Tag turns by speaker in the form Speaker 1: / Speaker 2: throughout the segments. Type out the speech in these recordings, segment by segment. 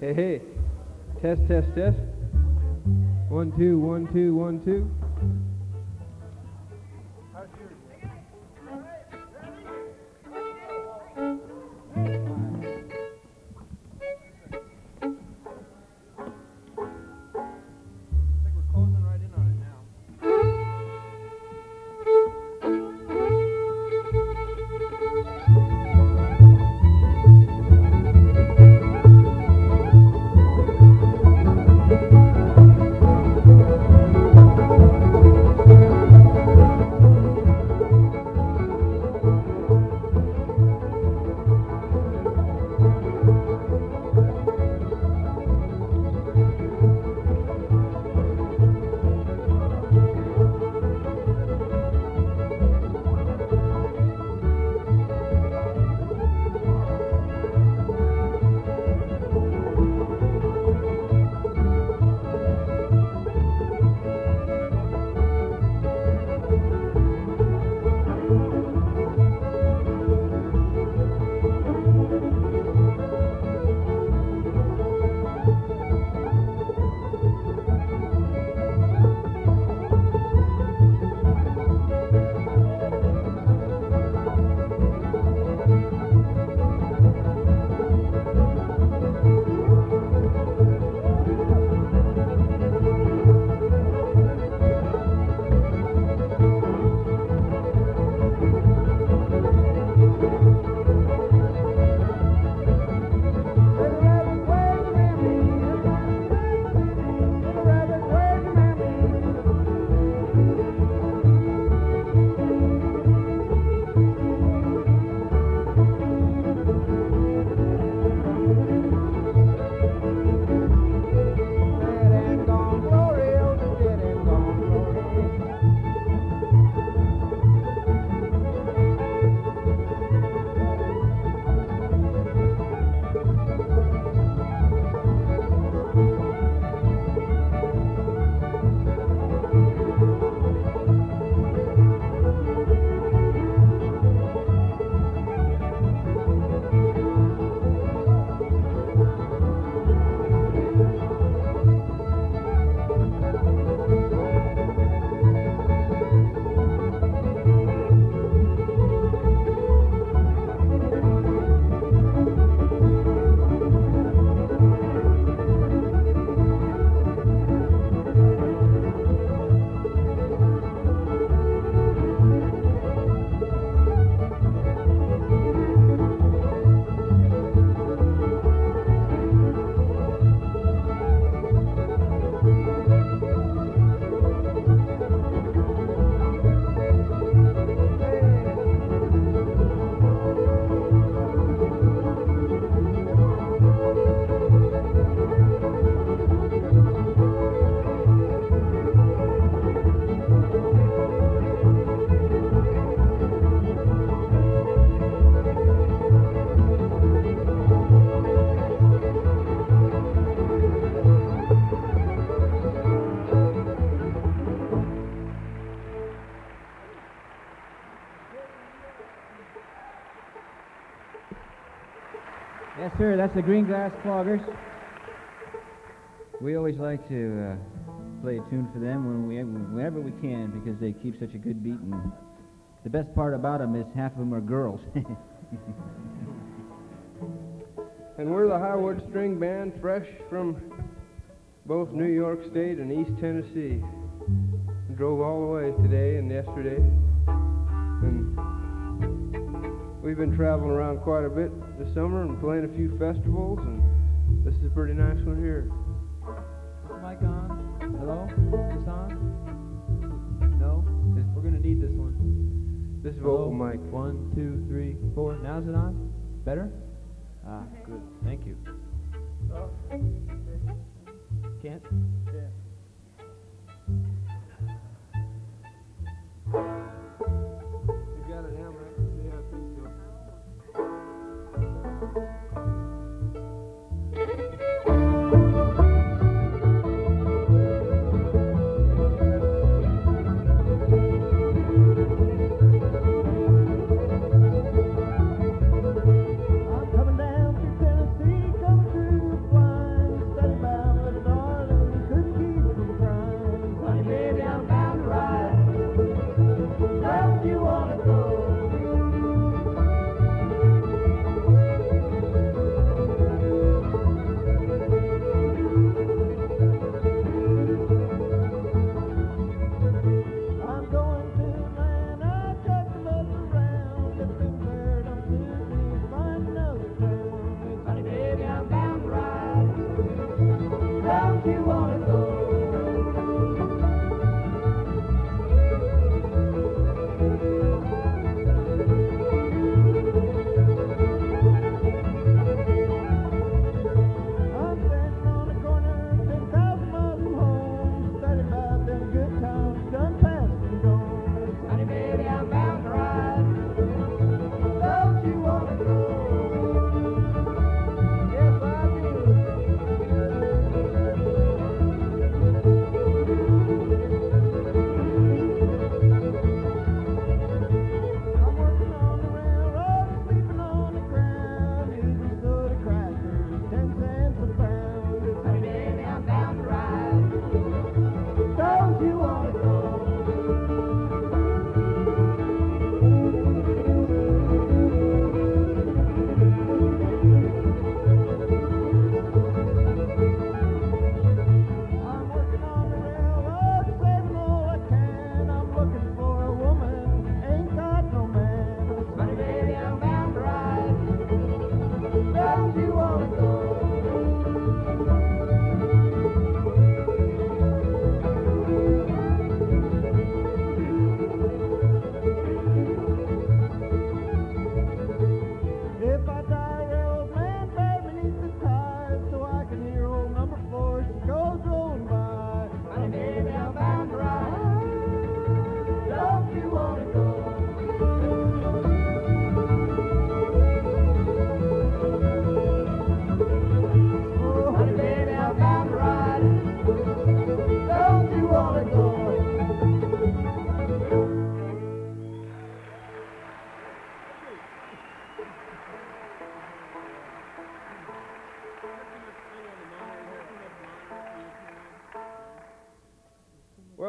Speaker 1: Hey, hey. Test, test, test. 1, 2, 1, 2, 1, 2.
Speaker 2: Yes, sir, that's the Green Grass Cloggers. We always like to play a tune for them whenever we can because they keep such a good beat, and the best part about them is half of them are girls.
Speaker 1: And we're the Highwood String Band, fresh from both New York State and East Tennessee. We drove all the way today and yesterday, and we've been traveling around quite a bit this summer and playing a few festivals, and this is a pretty nice one here.
Speaker 2: Is the mic on? Hello? Is this on? No? We're going to need this one.
Speaker 1: This is vocal mic.
Speaker 2: 1, 2, 3, 4. Now is it on? Better? Ah, good. Thank you. Can't?
Speaker 1: Yeah. You got it now, Max? Yeah, I think so.
Speaker 3: I'm coming down to Tennessee, coming through the blind.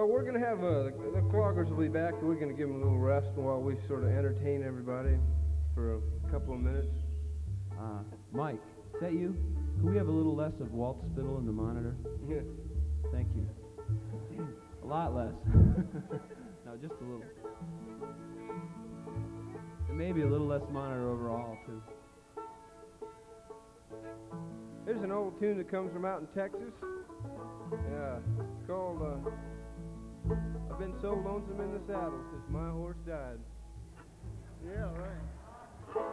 Speaker 1: Well, we're going to have the cloggers will be back. We're going to give them a little rest while we sort of entertain everybody for a couple of minutes.
Speaker 3: Mike, is that you? Can we have a little less of Walt Spittle in the monitor?
Speaker 1: Yeah.
Speaker 3: Thank you. A lot less. No, just a little. And maybe a little less monitor overall, too.
Speaker 1: Here's an old tune that comes from out in Texas. Yeah, it's called I've Been So Lonesome in the Saddle Since My Horse Died. Yeah, right.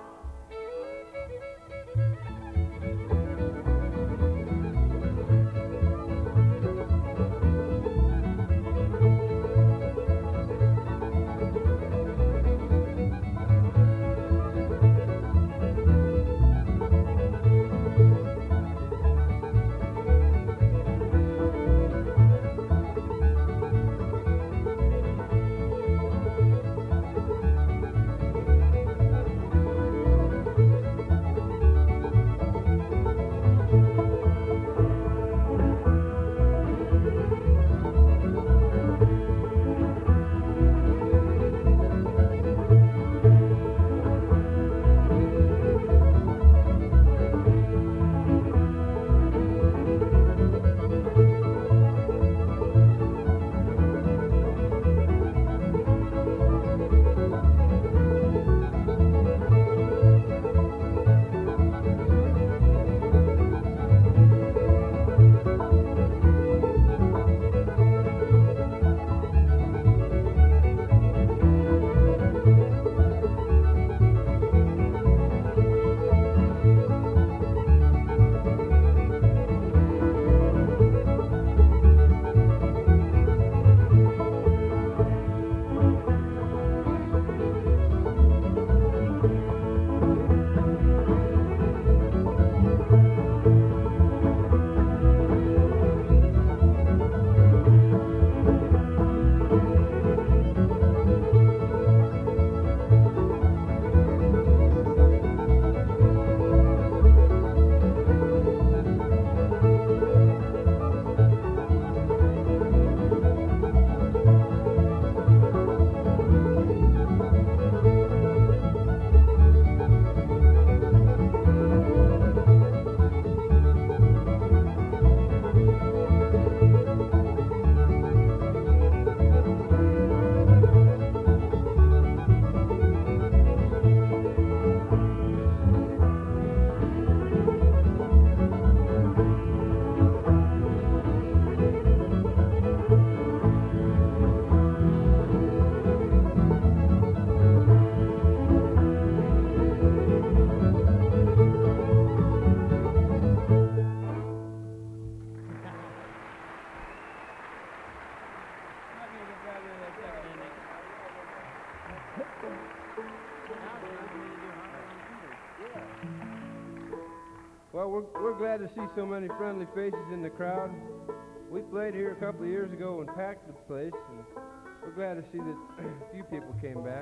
Speaker 1: Well, we're glad to see so many friendly faces in the crowd. We played here a couple of years ago and packed the place, and we're glad to see that a few people came back.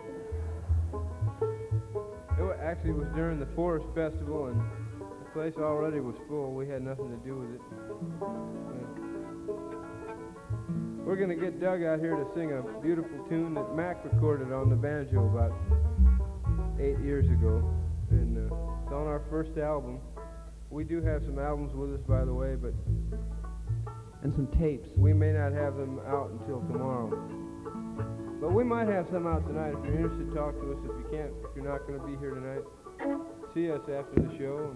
Speaker 1: Actually, it was during the Forest Festival, and the place already was full. We had nothing to do with it. We're going to get Doug out here to sing a beautiful tune that Mac recorded on the banjo about 8 years ago, and it's on our first album. We do have some albums with us, by the way, but
Speaker 3: and some tapes.
Speaker 1: We may not have them out until tomorrow. But we might have some out tonight. If you're interested, talk to us. If you're not going to be here tonight, see us after the show.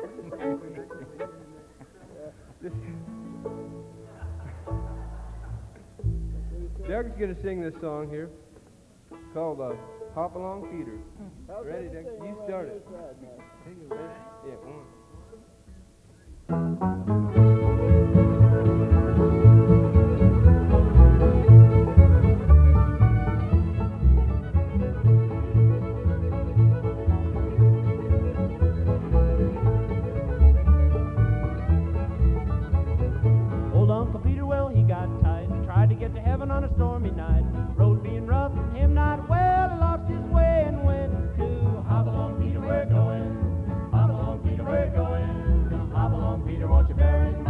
Speaker 1: Doug's going to sing this song here called Hop Along Peter. Ready, Doug? You start it. Yeah, one.
Speaker 4: Old Uncle Peter, well, he got tight, tried to get to heaven on a stormy night. Road being rough and him not well, he lost his way and went to hop along, Peter, we're going. Hop along, Peter, we're going. Hop along, Peter, won't you bear in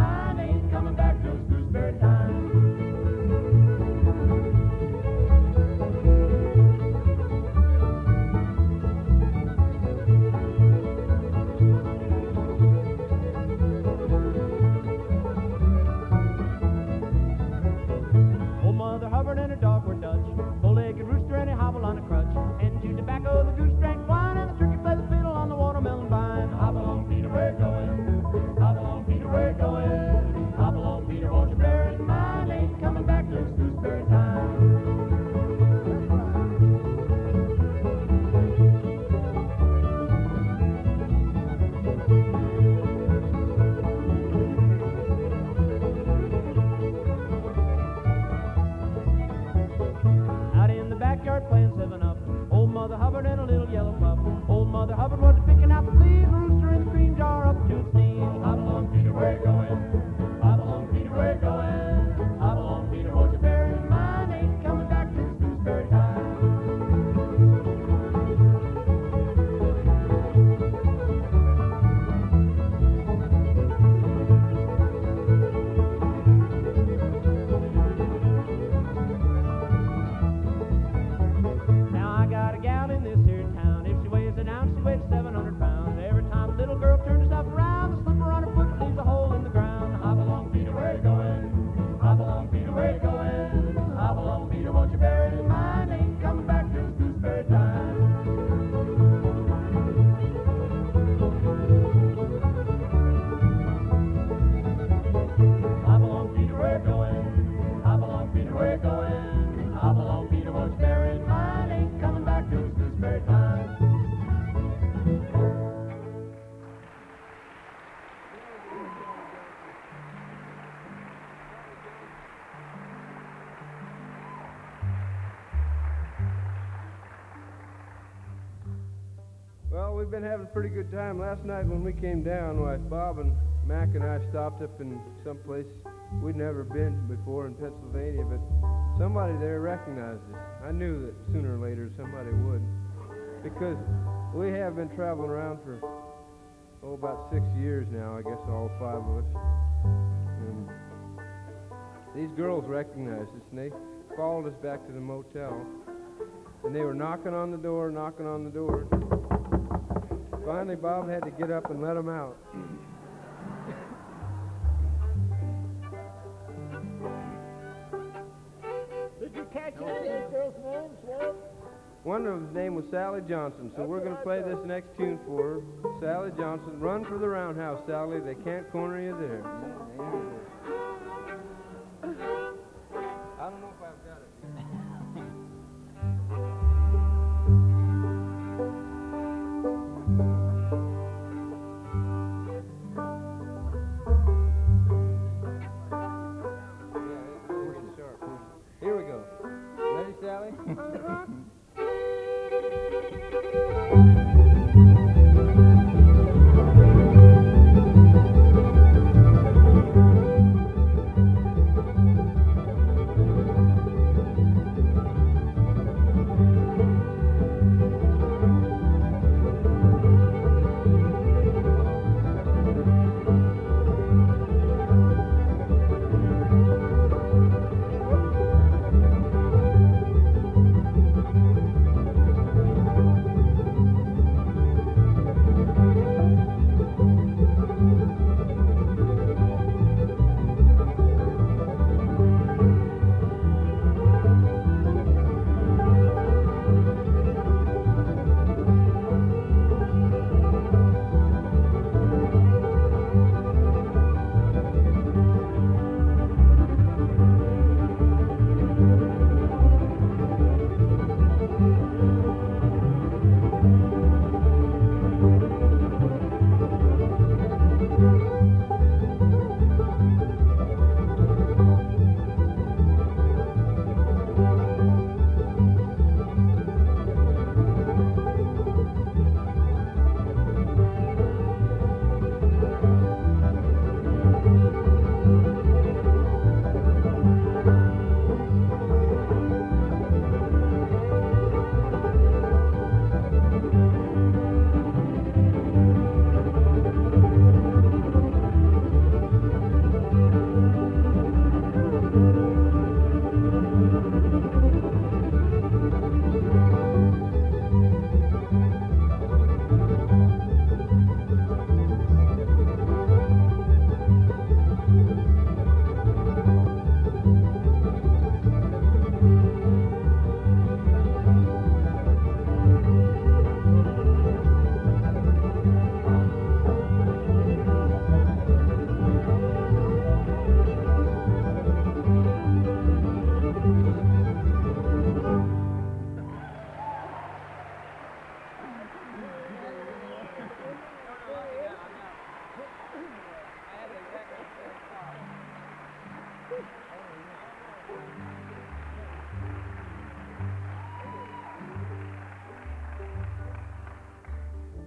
Speaker 4: Mother Hubbard was picking out the fleas, rooster in the cream jar up to its knees. Hop along, Peter, where you going? Hop along, Peter, where you going? Hop along, Peter, won't you bear in mind, ain't coming back to gooseberry time. Now I got a gal in this here town. If she weighs an ounce, she weighs 700 pounds. Every time a little girl turns herself around, the slipper on her foot leaves a hole in the ground. Hop along, Peter, where you going? Hop along, Peter, where you going? Hop along, Peter, won't you bear in mind, ain't coming back till gooseberry time. Hop along, Peter, where you going? Hop along, Peter, where you going? Hop along, Peter, won't you bear in mind, ain't coming back till gooseberry time.
Speaker 1: Well, we've been having a pretty good time. Last night when we came down, why, Bob and Mac and I stopped up in some place we'd never been before in Pennsylvania, but somebody there recognized us. I knew that sooner or later somebody would, because we have been traveling around for, about 6 years now, I guess, all 5 of us. And these girls recognized us, and they followed us back to the motel, and they were knocking on the door. Finally, Bob had to get up and let them out.
Speaker 4: Did you catch any of these girls' names, Walt?
Speaker 1: One of them's name was Sally Johnson, so we're going to play this next tune for her. Sally Johnson, run for the roundhouse, Sally. They can't corner you there. I don't know if I've got it. Here we go. Ready, Sally?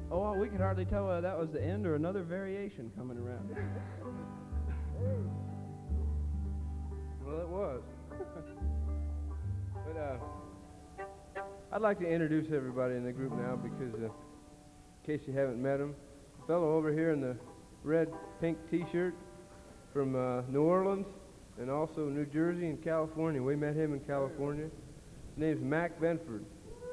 Speaker 3: Oh, well, we could hardly tell whether that was the end or another variation coming around.
Speaker 1: Well, it was. But I'd like to introduce everybody in the group now because, in case you haven't met him, the fellow over here in the red-pink T-shirt from New Orleans and also New Jersey and California. We met him in California. His name's Mac Benford.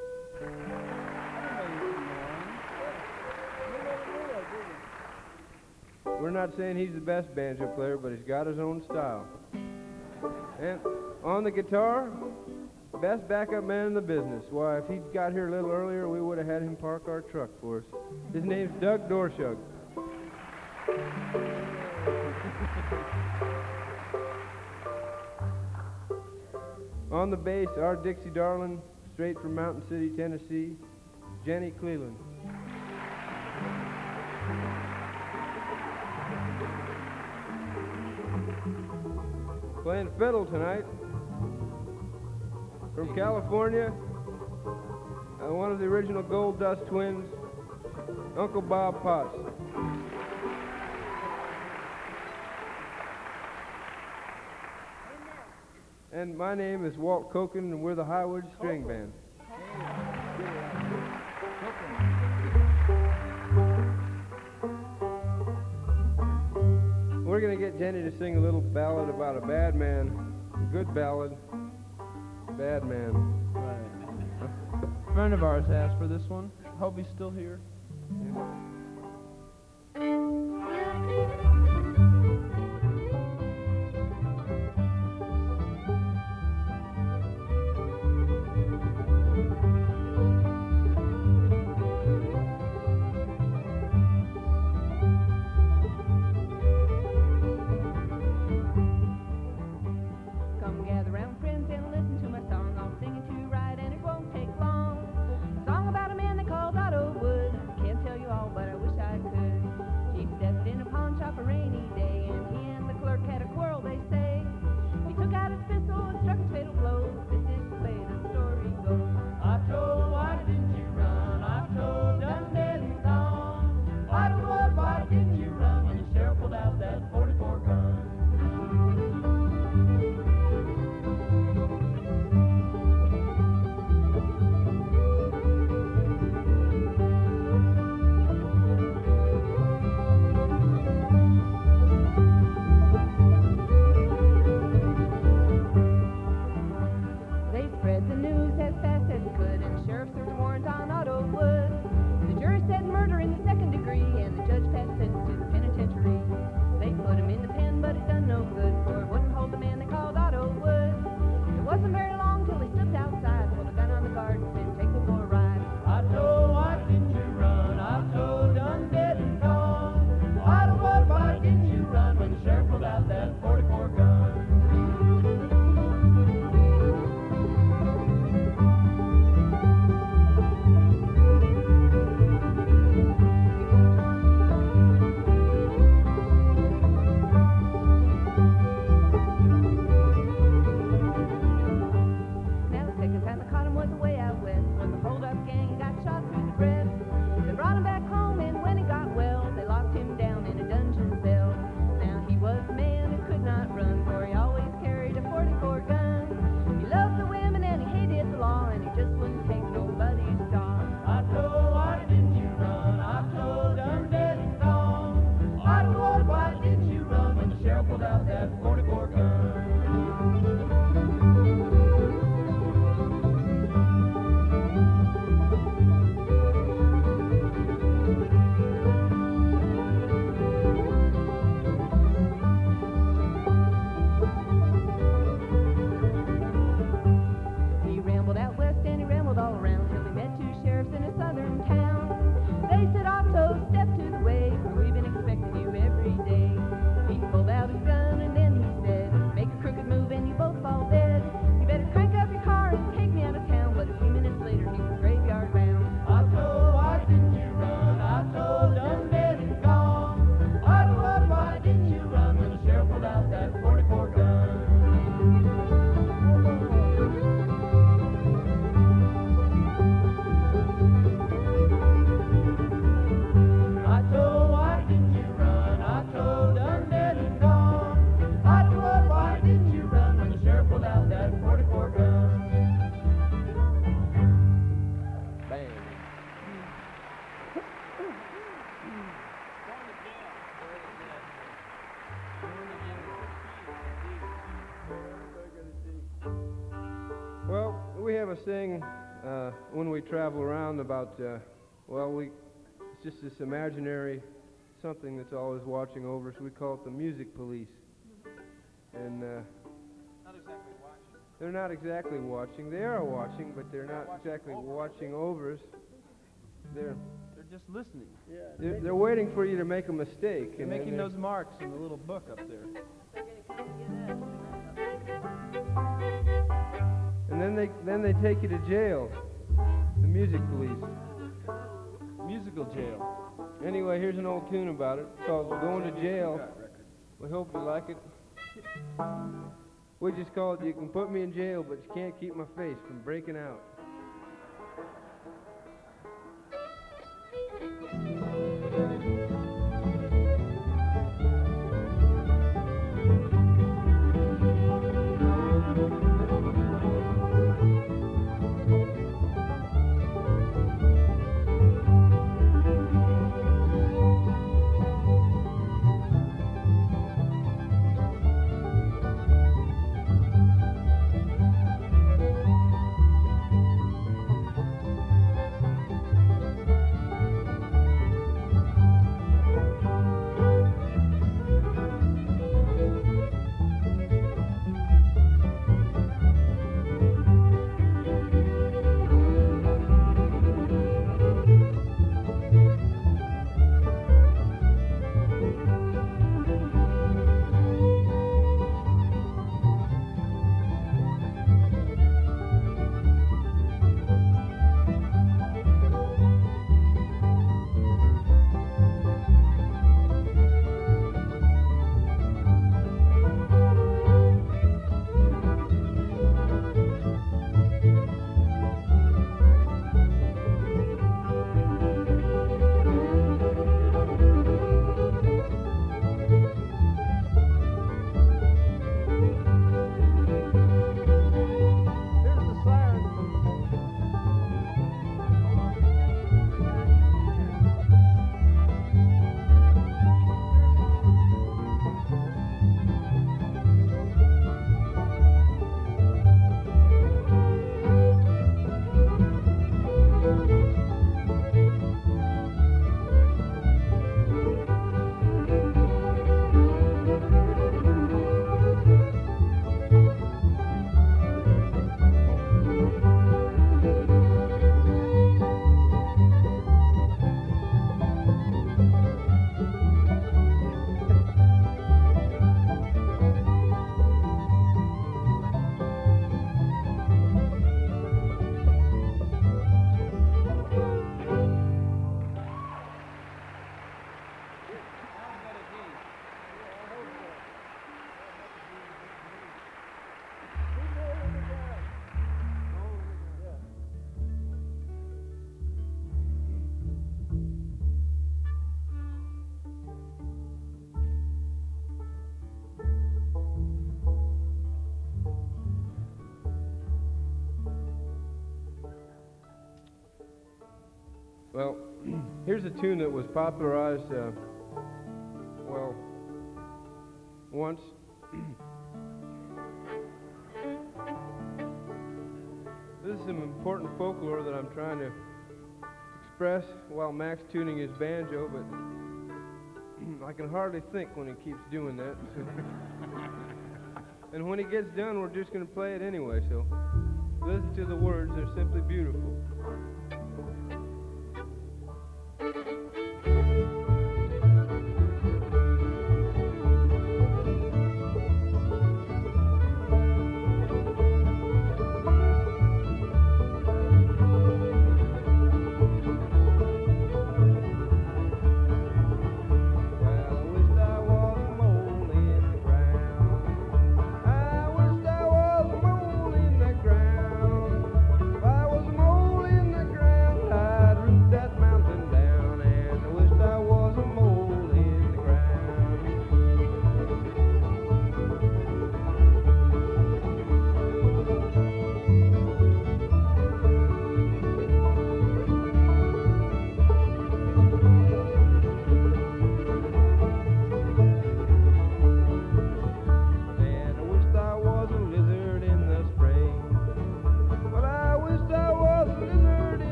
Speaker 1: We're not saying he's the best banjo player, but he's got his own style. And on the guitar, best backup man in the business. Why, if he'd got here a little earlier, we would have had him park our truck for us. His name's Doug Dorshug. On the bass, our Dixie darling, straight from Mountain City, Tennessee, Jenny Cleland. Playing fiddle tonight from California, one of the original Gold Dust twins, Uncle Bob Potts. And my name is Walt Koken, and we're the Highwood String Band. We're going to get Jenny to sing a little ballad about a bad man, a good ballad, bad man.
Speaker 3: Right. A friend of ours asked for this one. Hope he's still here.
Speaker 5: Come gather round, friends, and listen to my song. I'll sing it to you right, and it won't take long. Song about a man they called Otto Wood. Can't tell you all, but I
Speaker 1: Well, we have a saying when we travel around about, it's just this imaginary something that's always watching over us. We call it the music police. And they're not exactly watching. They are watching, but they're not exactly watching over us. They're
Speaker 3: just listening.
Speaker 1: they're waiting for you to make a mistake.
Speaker 3: They're
Speaker 1: and then
Speaker 3: making those marks in the little book up there.
Speaker 1: And then they take you to jail. The music police.
Speaker 3: Musical jail.
Speaker 1: Anyway, here's an old tune about it. It's called Going to Jail. We hope you like it. We just call it You Can Put Me in Jail, but you can't keep my face from breaking out. Well, here's a tune that was popularized, once. This is some important folklore that I'm trying to express while Mac's tuning his banjo, but I can hardly think when he keeps doing that. So. And when he gets done, we're just going to play it anyway, so listen to the words. They're simply beautiful.